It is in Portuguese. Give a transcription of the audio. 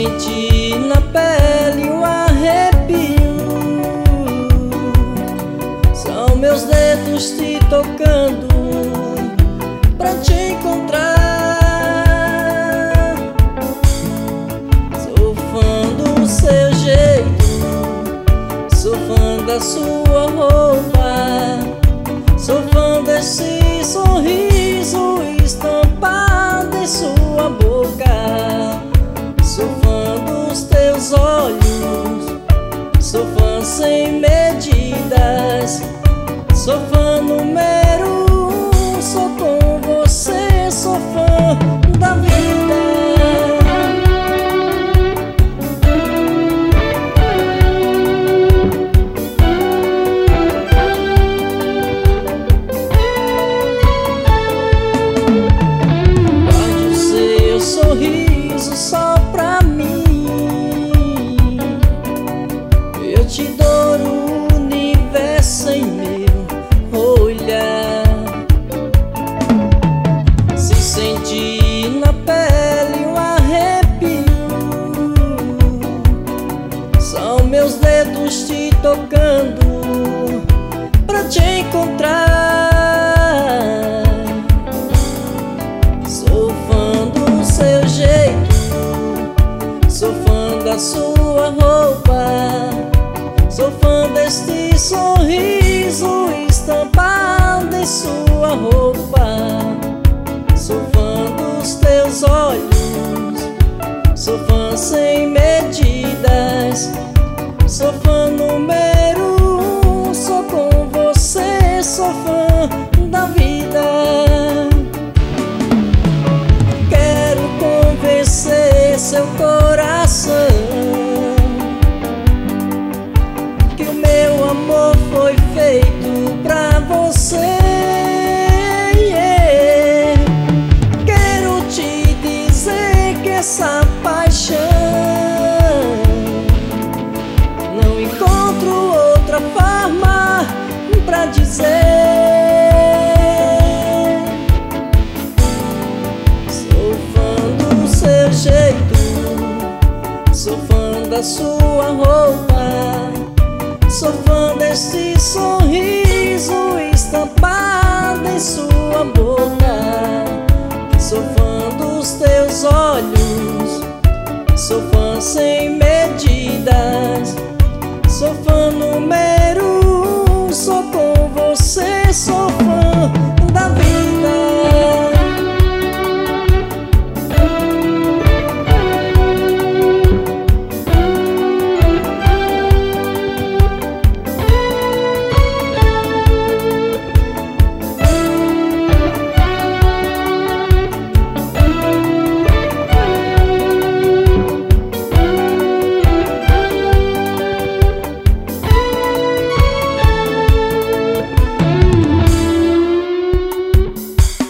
senti na pele o arrepio. São meus dedos te tocando pra te encontrar. Sou fã do seu jeito, sou fã da sua roupa, sou fã desse sorriso estampado em sua boca. Sou fã dos teus olhos, sou fã sem medidas, sou fã número 1, sou com você, sou fã da vida. Guarde o seu sorriso só pra mim, eu te dou o universo em meu olhar. Se sentir na pele o arrepio, são meus dedos te tocando pra te encontrar. Sou fã do seu jeito, sou fã da sua roupa, sou fã deste sorriso estampado em sua roupa. Sou fã dos teus olhos, sou fã sem medidas, sou fã número 1, sou com você, sou fã da vida. Quero convencer seu coração que o meu amor foi feito pra você. Quero te dizer que essa paixão não encontro outra forma pra dizer. Sou fã do seu jeito, sou fã da sua roupa, sou fã desse sorriso